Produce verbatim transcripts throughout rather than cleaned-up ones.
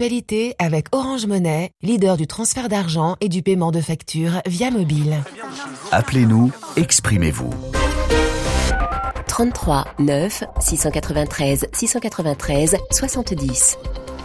l'actualité avec Orange Money, leader du transfert d'argent et du paiement de factures via mobile. Appelez-nous, exprimez-vous. trente-trois neuf six cent quatre-vingt-treize six cent quatre-vingt-treize soixante-dix.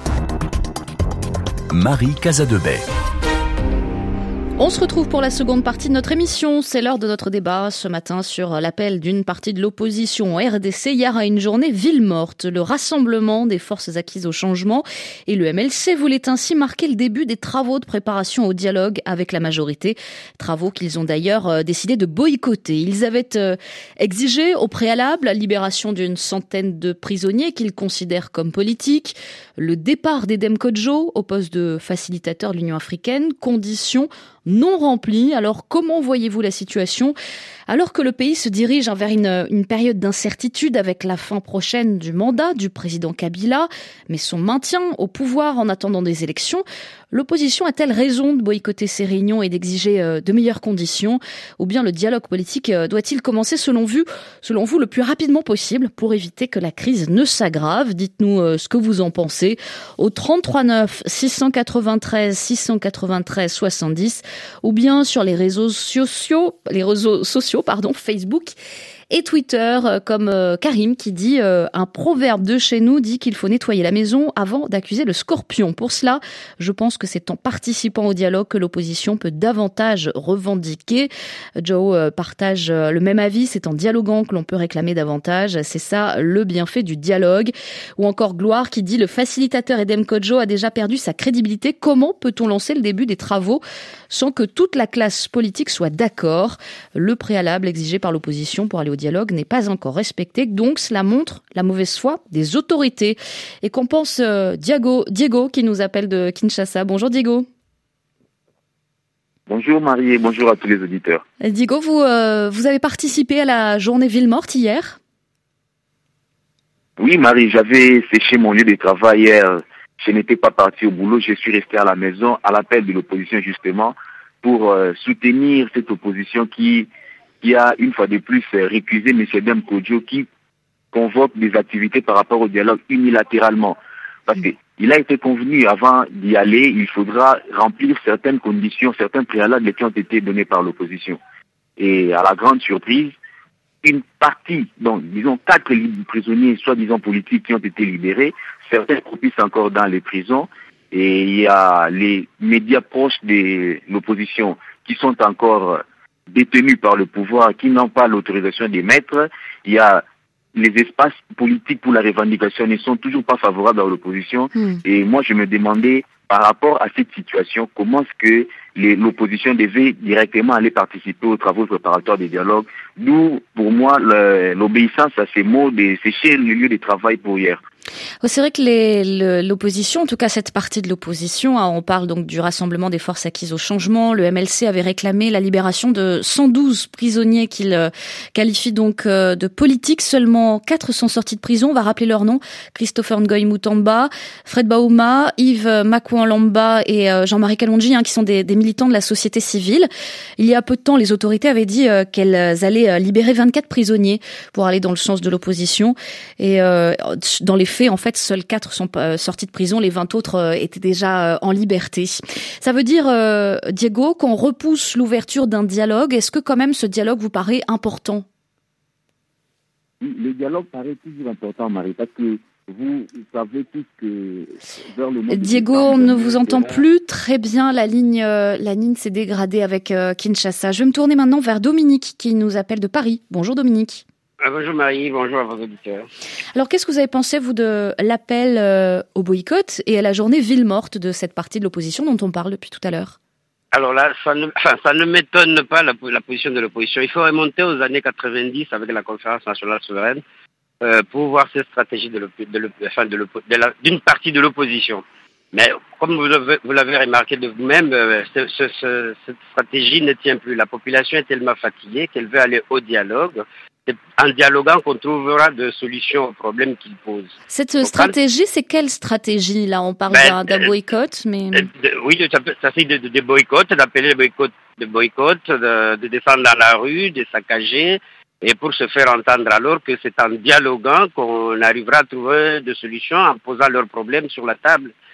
Marie Casadebey. On se retrouve pour la seconde partie de notre émission. C'est l'heure de notre débat ce matin sur l'appel d'une partie de l'opposition au R D C hier à une journée ville morte. Le Rassemblement des forces acquises au changement et le M L C voulaient ainsi marquer le début des travaux de préparation au dialogue avec la majorité. Travaux qu'ils ont d'ailleurs décidé de boycotter. Ils avaient exigé au préalable la libération d'une centaine de prisonniers qu'ils considèrent comme politiques, le départ d'Edem Kodjo au poste de facilitateur de l'Union africaine, condition non remplie. Alors comment voyez-vous la situation alors que le pays se dirige vers une, une période d'incertitude avec la fin prochaine du mandat du président Kabila, mais son maintien au pouvoir en attendant des élections? L'opposition a-t-elle raison de boycotter ces réunions et d'exiger de meilleures conditions? Ou bien le dialogue politique doit-il commencer selon vous, selon vous le plus rapidement possible pour éviter que la crise ne s'aggrave? Dites-nous ce que vous en pensez au trente-trois neuf six cent quatre-vingt-treize six cent quatre-vingt-treize soixante-dix ou bien sur les réseaux sociaux, les réseaux sociaux pardon, Facebook et Twitter, comme euh, Karim qui dit euh, un proverbe de chez nous dit qu'il faut nettoyer la maison avant d'accuser le scorpion. Pour cela, je pense que c'est en participant au dialogue que l'opposition peut davantage revendiquer. Joe euh, partage euh, le même avis, c'est en dialoguant que l'on peut réclamer davantage. C'est ça le bienfait du dialogue. Ou encore Gloire qui dit le facilitateur Edem Kodjo a déjà perdu sa crédibilité. Comment peut-on lancer le début des travaux sans que toute la classe politique soit d'accord? Le préalable exigé par l'opposition pour aller au dialogue n'est pas encore respecté, donc cela montre la mauvaise foi des autorités. Et qu'en pense euh, Diego, Diego qui nous appelle de Kinshasa. Bonjour Diego. Bonjour Marie et bonjour à tous les auditeurs. Diego, vous, euh, vous avez participé à la journée ville morte hier? Oui Marie, j'avais séché mon lieu de travail hier. Je n'étais pas parti au boulot, je suis resté à la maison à l'appel de l'opposition justement pour euh, soutenir cette opposition qui qui a une fois de plus récusé M. Edem Kodjo qui convoque des activités par rapport au dialogue unilatéralement. Parce qu'il a été convenu avant d'y aller, il faudra remplir certaines conditions, certains préalables qui ont été donnés par l'opposition. Et à la grande surprise, une partie, donc disons quatre prisonniers soi-disant politiques qui ont été libérés, certains croupissent encore dans les prisons, et il y a les médias proches de l'opposition qui sont encore détenus par le pouvoir, qui n'ont pas l'autorisation d'émettre. Il y a les espaces politiques pour la revendication ne sont toujours pas favorables à l'opposition. Mmh. Et moi, je me demandais, par rapport à cette situation, comment est-ce que les, l'opposition devait directement aller participer aux travaux préparatoires des dialogues. D'où, pour moi, le, l'obéissance à ces mots de sécher le lieu de travail pour hier. C'est vrai que les, le, l'opposition, en tout cas cette partie de l'opposition, hein, on parle donc du Rassemblement des forces acquises au changement, le M L C avait réclamé la libération de cent douze prisonniers qu'il euh, qualifie donc euh, de politiques. Seulement quatre sont sortis de prison, on va rappeler leurs noms: Christopher Ngoy Mutamba, Fred Baouma, Yves Makouan-Lamba et euh, Jean-Marie Kalonji, hein, qui sont des, des militants de la société civile. Il y a peu de temps, les autorités avaient dit euh, qu'elles allaient euh, libérer vingt-quatre prisonniers pour aller dans le sens de l'opposition. Et euh, dans les faits, en fait, seuls quatre sont euh, sortis de prison, les vingt autres euh, étaient déjà euh, en liberté. Ça veut dire, euh, Diego, qu'on repousse l'ouverture d'un dialogue. Est-ce que quand même ce dialogue vous paraît important? Le dialogue paraît toujours important, Marie, parce que vous savez tous que vers le mois Diego, on ne vous entend plus très bien. La ligne, euh, la ligne s'est dégradée avec euh, Kinshasa. Je vais me tourner maintenant vers Dominique qui nous appelle de Paris. Bonjour Dominique. Ah, bonjour Marie, bonjour à vos auditeurs. Alors qu'est-ce que vous avez pensé, vous, de l'appel euh, au boycott et à la journée ville morte de cette partie de l'opposition dont on parle depuis tout à l'heure? Alors là, ça ne, enfin, ça ne m'étonne pas la, la position de l'opposition. Il faut remonter aux années quatre-vingt-dix avec la conférence nationale souveraine euh, pour voir cette stratégie de, de, de, enfin, de, de la, d'une partie de l'opposition. Mais comme vous l'avez, vous l'avez remarqué de vous-même, euh, ce, ce, ce, cette stratégie ne tient plus. La population est tellement fatiguée qu'elle veut aller au dialogue. C'est en dialoguant qu'on trouvera des solutions aux problèmes qu'ils posent. Cette Donc, stratégie, c'est quelle stratégie? Là, on parle ben, d'un, d'un boycott, mais... De, de, oui, ça fait de, de, de boycott, d'appeler les boycotts de boycott, de, de descendre dans la rue, de saccager, et pour se faire entendre alors que c'est en dialoguant qu'on arrivera à trouver des solutions en posant leurs problèmes sur la table.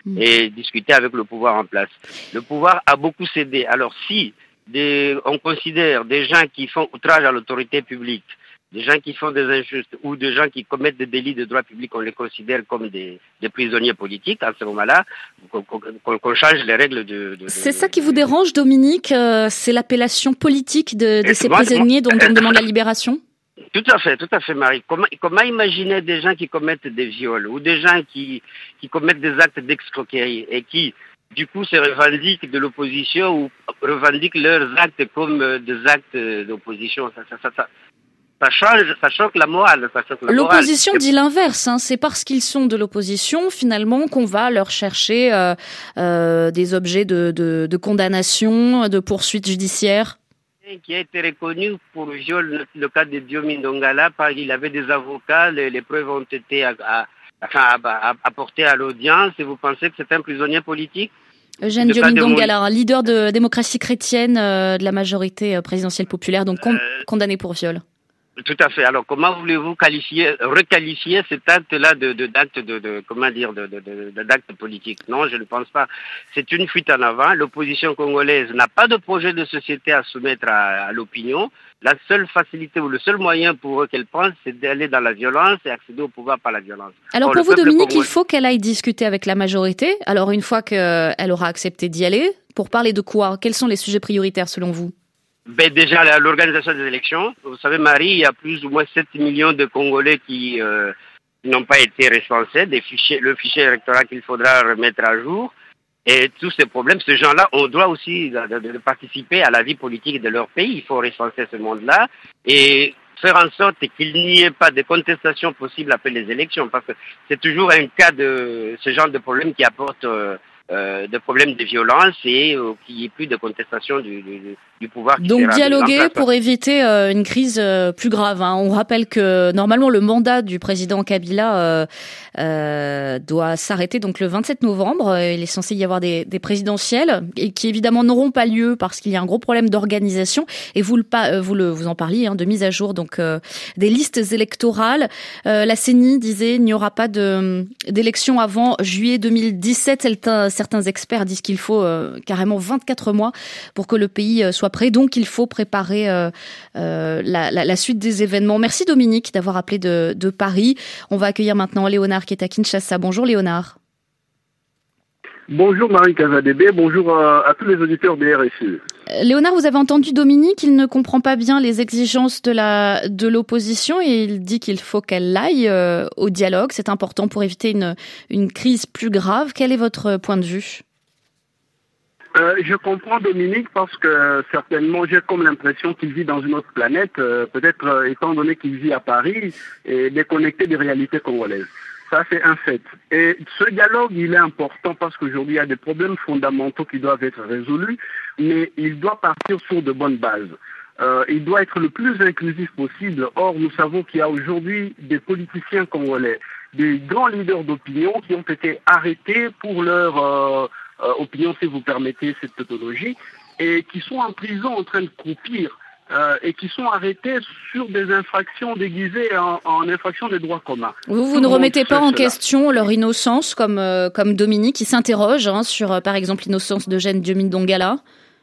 mmh. et discuter avec le pouvoir en place. Le pouvoir a beaucoup cédé. Alors si des, on considère des gens qui font outrage à l'autorité publique, des gens qui font des injustes ou des gens qui commettent des délits de droit public, on les considère comme des, des prisonniers politiques à ce moment-là, qu'on, qu'on, qu'on change les règles de... de c'est de, ça qui de, vous de, dérange, Dominique, euh, c'est l'appellation politique de, de ces moi, prisonniers moi, dont on demande la libération? Tout à fait, tout à fait, Marie. Comment, comment imaginer des gens qui commettent des viols ou des gens qui, qui commettent des actes d'escroquerie et qui, du coup, se revendiquent de l'opposition ou revendiquent leurs actes comme des actes d'opposition? Ça, ça, ça, ça. Ça change, ça choque la morale. Ça choque la l'opposition morale. dit l'inverse. Hein. C'est parce qu'ils sont de l'opposition, finalement, qu'on va leur chercher euh, euh, des objets de, de, de condamnation, de poursuite judiciaire. Qui a été reconnu pour viol, le cas de Diomi Ndongala, il avait des avocats, les, les preuves ont été à, à, enfin, à, à, apportées à l'audience. Et vous pensez que c'est un prisonnier politique? Eugène Diomi Ndongala, un leader de démocratie chrétienne euh, de la majorité présidentielle populaire, donc con- euh... condamné pour viol. Tout à fait. Alors, comment voulez-vous qualifier, requalifier cet acte-là de, de, d'acte de, de, comment dire, de, de, de, d'acte politique? Non, je ne pense pas. C'est une fuite en avant. L'opposition congolaise n'a pas de projet de société à soumettre à, à l'opinion. La seule facilité ou le seul moyen pour eux qu'elle pense, c'est d'aller dans la violence et accéder au pouvoir par la violence. Alors, Or, pour vous, Dominique, congolais... il faut qu'elle aille discuter avec la majorité. Alors, une fois qu'elle aura accepté d'y aller, pour parler de quoi? Quels sont les sujets prioritaires selon vous? Ben déjà, l'organisation des élections. Vous savez, Marie, il y a plus ou moins sept millions de Congolais qui euh, n'ont pas été recensés, des fichiers, le fichier électoral qu'il faudra remettre à jour. Et tous ces problèmes, ces gens-là ont droit aussi de, de, de participer à la vie politique de leur pays. Il faut recenser ce monde-là et faire en sorte qu'il n'y ait pas de contestation possible après les élections. Parce que c'est toujours un cas de ce genre de problème qui apporte... Euh, Euh, de problèmes de violence et euh, qu'il n'y ait plus de contestation du, du, du pouvoir. Qui Donc dialoguer place, pour éviter euh, une crise euh, plus grave. Hein. On rappelle que normalement le mandat du président Kabila euh, euh, doit s'arrêter donc le vingt-sept novembre. Il est censé y avoir des, des présidentielles et qui évidemment n'auront pas lieu parce qu'il y a un gros problème d'organisation. Et vous le vous le vous en parliez hein, de mise à jour donc euh, des listes électorales. Euh, la C E N I disait il n'y aura pas de d'élection avant juillet deux mille dix-sept. Certains experts disent qu'il faut euh, carrément vingt-quatre mois pour que le pays euh, soit prêt. Donc, il faut préparer euh, euh, la, la, la suite des événements. Merci Dominique d'avoir appelé de, de Paris. On va accueillir maintenant Léonard qui est à Kinshasa. Bonjour Léonard. Bonjour Marie Kazadebe, bonjour à, à tous les auditeurs des R S E. Léonard, vous avez entendu Dominique, il ne comprend pas bien les exigences de la de l'opposition et il dit qu'il faut qu'elle aille euh, au dialogue. C'est important pour éviter une, une crise plus grave. Quel est votre point de vue ? Euh, je comprends Dominique parce que certainement j'ai comme l'impression qu'il vit dans une autre planète, euh, peut-être euh, étant donné qu'il vit à Paris et déconnecté des réalités congolaises. Ça, c'est un fait. Et ce dialogue, il est important parce qu'aujourd'hui, il y a des problèmes fondamentaux qui doivent être résolus, mais il doit partir sur de bonnes bases. Euh, il doit être le plus inclusif possible. Or, nous savons qu'il y a aujourd'hui des politiciens congolais, des grands leaders d'opinion qui ont été arrêtés pour leur euh, euh, opinion, si vous permettez cette tautologie, et qui sont en prison en train de croupir. Euh, et qui sont arrêtés sur des infractions déguisées en, en infractions des droits communs. Vous, vous ne remettez pas en question leur innocence, comme, euh, comme Dominique, qui s'interroge hein, sur, euh, par exemple, l'innocence d'Eugène Diomi Ndongala ?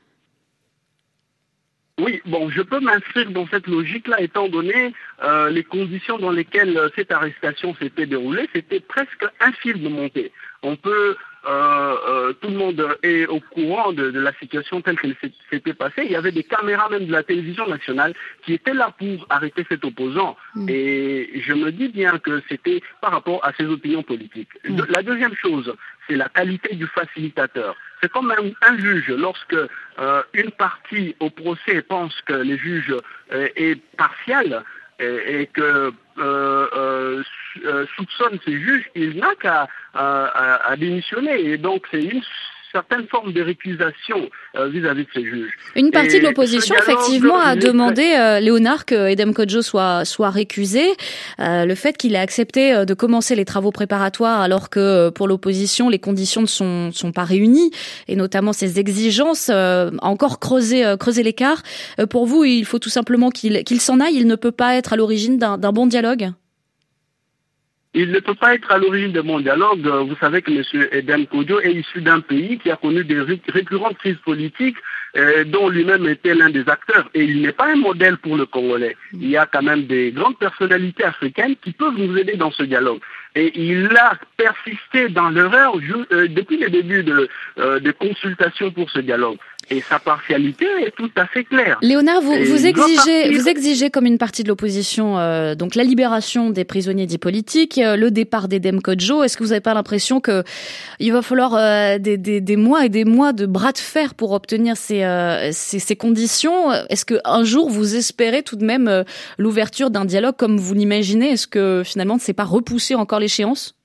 Oui, bon, je peux m'inscrire dans cette logique-là, étant donné euh, les conditions dans lesquelles cette arrestation s'était déroulée, c'était presque un film monté. On peut, euh, euh, tout le monde est au courant de, de la situation telle qu'elle s'était passée. Il y avait des caméras même de la télévision nationale qui étaient là pour arrêter cet opposant. Mmh. Et je me dis bien que c'était par rapport à ses opinions politiques. Mmh. La deuxième chose, c'est la qualité du facilitateur. C'est comme un, un juge, lorsque euh, une partie au procès pense que le juge euh, est partial et, et que euh, euh, soupçonne ses juges, il n'a qu'à à, à démissionner. Et donc c'est une certaine forme de récusation euh, vis-à-vis de ces juges. Une partie et de l'opposition, effectivement, a demandé, euh, Léonard, que Edem Kodjo soit, soit récusé. Euh, le fait qu'il ait accepté euh, de commencer les travaux préparatoires alors que euh, pour l'opposition, les conditions ne sont, sont pas réunies, et notamment ses exigences, euh, a encore creusé, euh, creusé l'écart. Euh, pour vous, il faut tout simplement qu'il, qu'il s'en aille, il ne peut pas être à l'origine d'un, d'un bon dialogue ? Il ne peut pas être à l'origine de mon dialogue. Vous savez que M. Edem Kodjo est issu d'un pays qui a connu des récurrentes crises politiques euh, dont lui-même était l'un des acteurs. Et il n'est pas un modèle pour le Congolais. Il y a quand même des grandes personnalités africaines qui peuvent nous aider dans ce dialogue. Et il a persisté dans l'erreur euh, depuis le début de, euh, de consultation pour ce dialogue. Et sa partialité est tout à fait claire. Léonard, vous, vous exigez, partir... vous exigez comme une partie de l'opposition, euh, donc la libération des prisonniers dits politiques, euh, le départ d'Edem Kodjo. Est-ce que vous n'avez pas l'impression que il va falloir euh, des, des, des mois et des mois de bras de fer pour obtenir ces, euh, ces, ces conditions? Est-ce que un jour vous espérez tout de même euh, l'ouverture d'un dialogue comme vous l'imaginez? Est-ce que finalement, c'est pas repousser encore l'échéance?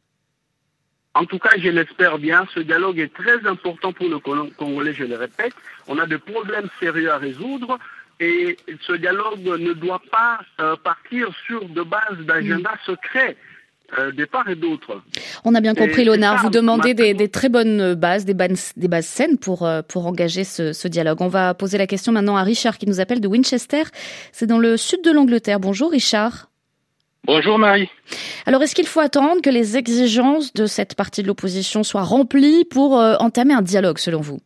En tout cas, je l'espère bien. Ce dialogue est très important pour le Congolais, je le répète. On a des problèmes sérieux à résoudre et ce dialogue ne doit pas euh, partir sur de bases d'agenda mmh. secret euh, de part et d'autre. On a bien compris, et Léonard. Vous demandez des, des très bonnes bases, des bases, des bases saines pour, pour engager ce, ce dialogue. On va poser la question maintenant à Richard qui nous appelle de Winchester. C'est dans le sud de l'Angleterre. Bonjour Richard. Bonjour Marie. Alors, est-ce qu'il faut attendre que les exigences de cette partie de l'opposition soient remplies pour euh, entamer un dialogue, selon vous?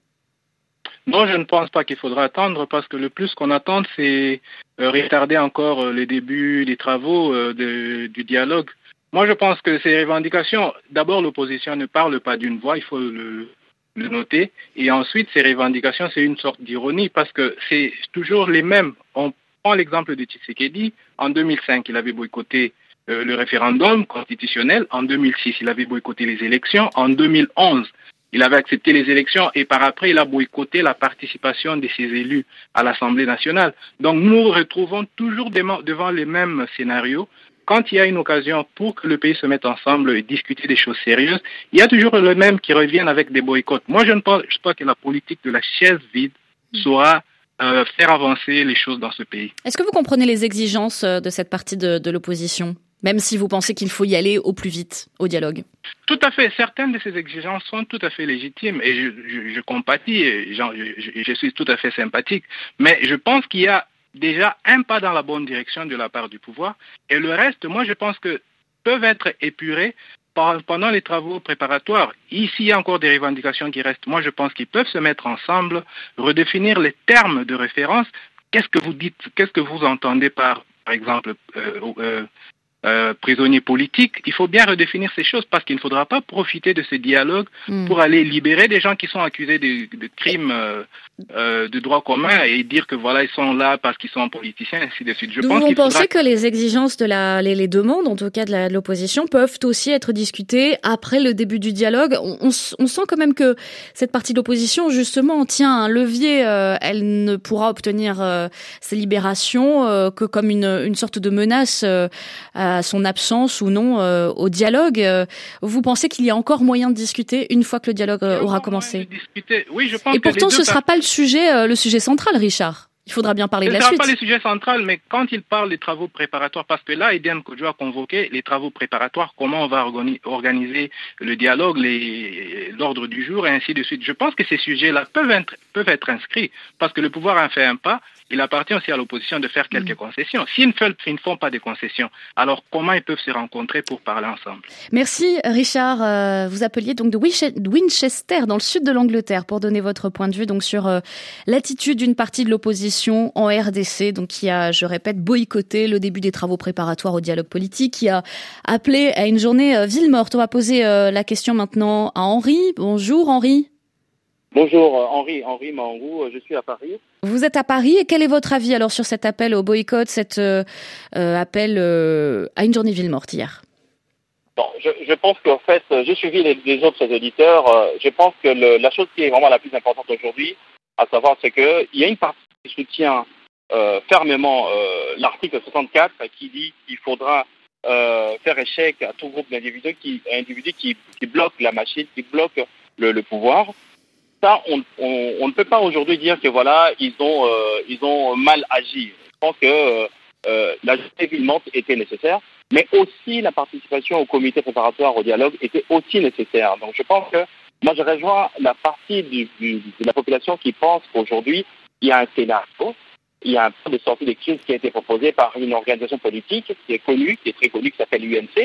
Non, je ne pense pas qu'il faudra attendre parce que le plus qu'on attend, c'est euh, retarder encore euh, les débuts des travaux euh, de, du dialogue. Moi, je pense que ces revendications, d'abord, l'opposition ne parle pas d'une voix, il faut le, le noter. Et ensuite, ces revendications, c'est une sorte d'ironie parce que c'est toujours les mêmes. On prend l'exemple de Tshisekedi. En deux mille cinq, il avait boycotté euh, le référendum constitutionnel. En deux mille six, il avait boycotté les élections. En deux mille onze, il avait accepté les élections et par après, il a boycotté la participation de ses élus à l'Assemblée nationale. Donc, nous nous retrouvons toujours devant les mêmes scénarios. Quand il y a une occasion pour que le pays se mette ensemble et discuter des choses sérieuses, il y a toujours les mêmes qui reviennent avec des boycotts. Moi, je ne pense pas que la politique de la chaise vide soit Euh, faire avancer les choses dans ce pays. Est-ce que vous comprenez les exigences de cette partie de, de l'opposition, même si vous pensez qu'il faut y aller au plus vite, au dialogue? Tout à fait. Certaines de ces exigences sont tout à fait légitimes et je, je, je compatis, et je, je, je suis tout à fait sympathique. Mais je pense qu'il y a déjà un pas dans la bonne direction de la part du pouvoir et le reste, moi, je pense que peuvent être épurés pendant les travaux préparatoires. Ici, il y a encore des revendications qui restent. Moi, je pense qu'ils peuvent se mettre ensemble, redéfinir les termes de référence. Qu'est-ce que vous dites, qu'est-ce que vous entendez par, par exemple, euh, euh, euh, prisonniers politiques? Il faut bien redéfinir ces choses parce qu'il ne faudra pas profiter de ce dialogue mmh. pour aller libérer des gens qui sont accusés de, de crimes euh, euh, de droit commun et dire que voilà, ils sont là parce qu'ils sont politiciens, ainsi de suite. Je Donc pense vous qu'il pensez faudra... que les exigences de la, les, les demandes, en tout cas de, la, de l'opposition, peuvent aussi être discutées après le début du dialogue? On, on, on sent quand même que cette partie de l'opposition, justement, tient un levier. Euh, elle ne pourra obtenir euh, ces libérations euh, que comme une, une sorte de menace euh, à son absence ou non euh, au dialogue. Euh, vous pensez qu'il y a encore moyen de discuter une fois que le dialogue euh, aura commencé? Oui, je pense Et que pourtant, ce ne sera par... pas le sujet, euh, le sujet central, Richard. Il faudra bien parler ce de la suite. Ce suite. ne sera pas le sujet central, mais quand il parle des travaux préparatoires, parce que là, Edem Kodjo a convoqué les travaux préparatoires, comment on va organiser le dialogue, les... l'ordre du jour, et ainsi de suite. Je pense que ces sujets-là peuvent être, peuvent être inscrits, parce que le pouvoir a fait un pas. Il appartient aussi à l'opposition de faire quelques mmh. concessions. S'ils ne, font, ils ne font pas des concessions, alors comment ils peuvent se rencontrer pour parler ensemble? Merci Richard. Euh, vous appeliez donc de Winchester, dans le sud de l'Angleterre, pour donner votre point de vue donc sur euh, l'attitude d'une partie de l'opposition en R D C, donc qui a, je répète, boycotté le début des travaux préparatoires au dialogue politique, qui a appelé à une journée euh, ville morte. On va poser euh, la question maintenant à Henri. Bonjour Henri. Bonjour Henri, Henri Mangou, je suis à Paris. Vous êtes à Paris et quel est votre avis alors sur cet appel au boycott, cet euh, euh, appel euh, à une journée ville morte hier? Bon, je, je pense qu'en fait, j'ai suivi les, les autres auditeurs, euh, je pense que le, la chose qui est vraiment la plus importante aujourd'hui, à savoir c'est qu'il y a une partie qui soutient euh, fermement euh, l'article soixante-quatre qui dit qu'il faudra euh, faire échec à tout groupe d'individus qui, individus qui, qui bloquent la machine, qui bloquent le, le pouvoir. Ça, on, on, on ne peut pas aujourd'hui dire que voilà, ils ont, euh, ils ont mal agi. Je pense que euh, euh, la journée ville morte était nécessaire, mais aussi la participation au comité préparatoire au dialogue était aussi nécessaire. Donc, je pense que moi, je rejoins la partie du, du, de la population qui pense qu'aujourd'hui, il y a un scénario, il y a un plan de sortie de crise qui a été proposé par une organisation politique qui est connue, qui est très connue, qui s'appelle l'U N C,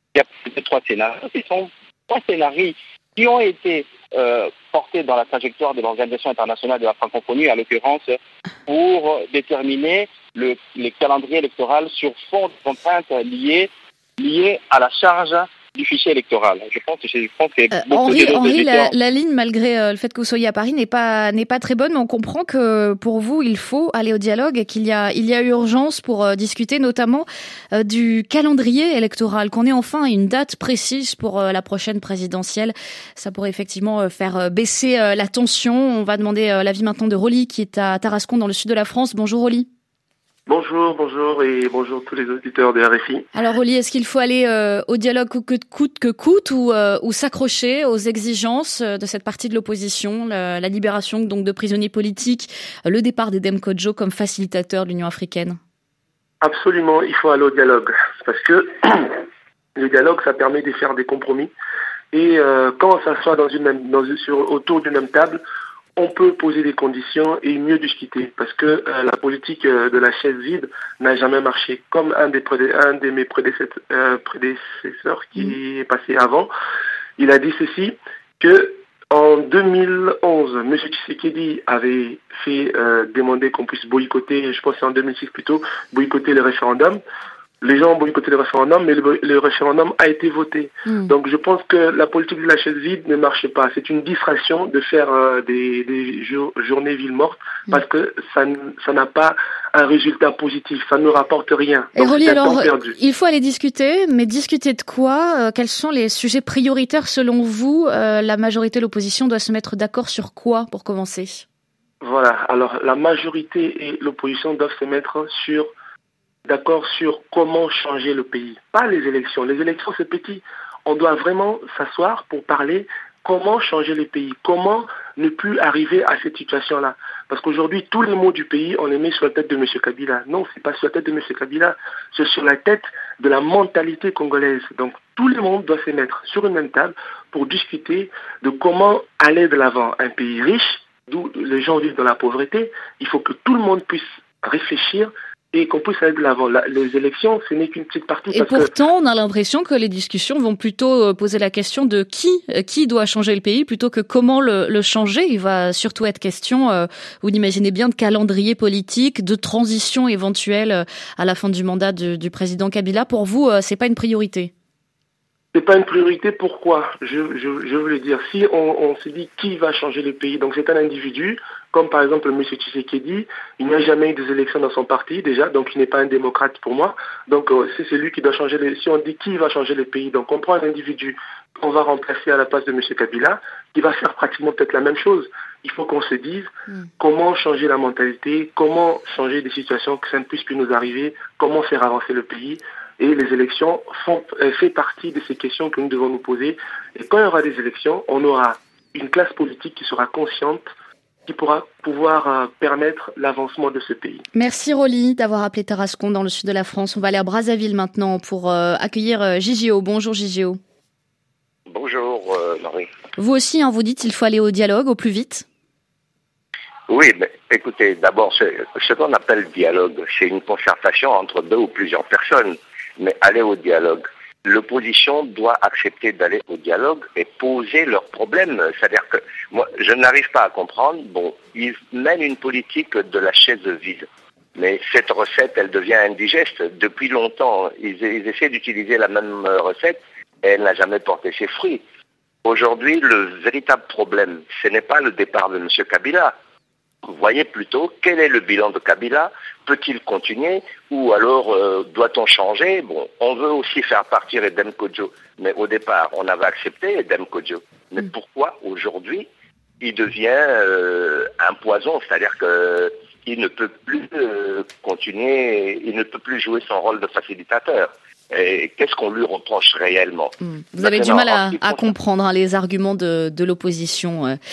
il y a plus de trois scénarios. Ce sont trois scénarios qui ont été euh, portés dans la trajectoire de l'Organisation internationale de la francophonie, à l'occurrence, pour déterminer le, le calendrier électoral sur fond de contraintes liées, liées à la charge du fichier électoral. Je pense que, je pense que euh, beaucoup Henri, de Henri auditeurs... la, la ligne, malgré euh, le fait que vous soyez à Paris, n'est pas n'est pas très bonne, mais on comprend que pour vous, il faut aller au dialogue et qu'il y a il y a urgence pour euh, discuter notamment euh, du calendrier électoral, qu'on ait enfin une date précise pour euh, la prochaine présidentielle. Ça pourrait effectivement euh, faire euh, baisser euh, la tension. On va demander euh, l'avis maintenant de Rolly, qui est à Tarascon, dans le sud de la France. Bonjour Rolly. Bonjour, bonjour et bonjour tous les auditeurs de R F I. Alors Rolly, est-ce qu'il faut aller euh, au dialogue coûte que coûte ou, euh, ou s'accrocher aux exigences de cette partie de l'opposition, la, la libération donc de prisonniers politiques, le départ d'Edem Kodjo comme facilitateur de l'Union africaine? Absolument, il faut aller au dialogue parce que le dialogue, ça permet de faire des compromis et euh, quand on s'assoit dans une même, dans, sur, autour d'une même table, on peut poser des conditions et mieux discuter parce que euh, la politique euh, de la chaise vide n'a jamais marché. Comme un, des prédé- un de mes prédécesseurs, euh, prédécesseurs qui mmh. est passé avant, il a dit ceci, que en deux mille onze, M. Tshisekedi avait fait euh, demander qu'on puisse boycotter, je pense que c'est en deux mille six plutôt, boycotter le référendum. Les gens ont boycotté le référendum, mais le, le référendum a été voté. Mmh. Donc je pense que la politique de la chaise vide ne marche pas. C'est une distraction de faire euh, des, des jour, journées villes mortes mmh. parce que ça, ça n'a pas un résultat positif. Ça ne rapporte rien. Et Rolly, alors, il faut aller discuter, mais discuter de quoi? euh, Quels sont les sujets prioritaires selon vous? euh, La majorité de l'opposition doit se mettre d'accord sur quoi pour commencer? Voilà. Alors la majorité et l'opposition doivent se mettre sur d'accord sur comment changer le pays, pas les élections. Les élections, c'est petit. On doit vraiment s'asseoir pour parler comment changer le pays, comment ne plus arriver à cette situation-là. Parce qu'aujourd'hui, tous les maux du pays, on les met sur la tête de M. Kabila. Non, c'est pas sur la tête de M. Kabila, c'est sur la tête de la mentalité congolaise. Donc, tout le monde doit se mettre sur une même table pour discuter de comment aller de l'avant. Un pays riche, d'où les gens vivent dans la pauvreté, il faut que tout le monde puisse réfléchir et qu'on puisse aller de l'avant. La, les élections, ce n'est qu'une petite partie. Et parce pourtant, que... on a l'impression que les discussions vont plutôt poser la question de qui, qui doit changer le pays plutôt que comment le, le changer. Il va surtout être question, euh, vous l'imaginez bien, de calendrier politique, de transition éventuelle à la fin du mandat de, du président Kabila. Pour vous, euh, c'est pas une priorité? C'est pas une priorité. Pourquoi? Je, je, je veux le dire. Si on, on se dit qui va changer le pays, donc c'est un individu, comme par exemple M. Tshisekedi, il n'y a jamais eu des élections dans son parti déjà, donc il n'est pas un démocrate pour moi. Donc euh, c'est celui qui doit changer les. Si on dit qui va changer le pays, donc on prend un individu qu'on va remplacer à la place de M. Kabila, qui va faire pratiquement peut-être la même chose. Il faut qu'on se dise mm. comment changer la mentalité, comment changer des situations que ça ne puisse plus nous arriver, comment faire avancer le pays. Et les élections font euh, fait partie de ces questions que nous devons nous poser. Et quand il y aura des élections, on aura une classe politique qui sera consciente, qui pourra pouvoir euh, permettre l'avancement de ce pays. Merci Rolly d'avoir appelé Tarascon dans le sud de la France. On va aller à Brazzaville maintenant pour euh, accueillir euh, Gigio. Bonjour Gigio. Bonjour euh, Marie. Vous aussi, hein, vous dites qu'il faut aller au dialogue au plus vite? Oui, mais écoutez, d'abord, ce qu'on appelle dialogue, c'est une concertation entre deux ou plusieurs personnes. Mais aller au dialogue. L'opposition doit accepter d'aller au dialogue et poser leurs problèmes. C'est-à-dire que moi, je n'arrive pas à comprendre. Bon, ils mènent une politique de la chaise vide. Mais cette recette, elle devient indigeste. Depuis longtemps, ils, ils essaient d'utiliser la même recette et elle n'a jamais porté ses fruits. Aujourd'hui, le véritable problème, ce n'est pas le départ de M. Kabila. Vous voyez plutôt quel est le bilan de Kabila, peut-il continuer ou alors euh, doit-on changer? Bon, on veut aussi faire partir Edem Kodjo, mais au départ on avait accepté Edem Kodjo. Mais mmh. pourquoi aujourd'hui il devient euh, un poison, c'est-à-dire que il ne peut plus euh, continuer, il ne peut plus jouer son rôle de facilitateur. Et qu'est-ce qu'on lui reproche réellement? mmh. Vous avez Maintenant, du mal à, à comprendre hein, les arguments de, de l'opposition.